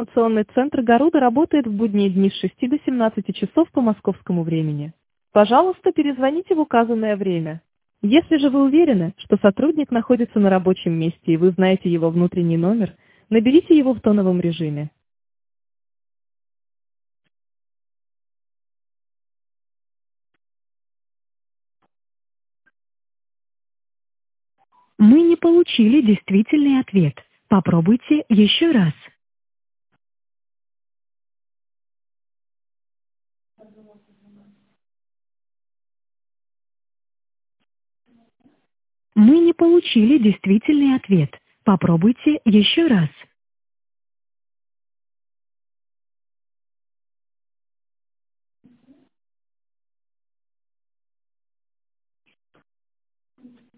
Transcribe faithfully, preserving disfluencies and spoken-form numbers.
информационный центр Гаруда работает в будние дни с шести до семнадцати часов по московскому времени. Пожалуйста, перезвоните в указанное время. Если же вы уверены, что сотрудник находится на рабочем месте и вы знаете его внутренний номер, наберите его в тоновом режиме. Мы не получили действительный ответ. Попробуйте еще раз. Мы не получили действительный ответ. Попробуйте еще раз.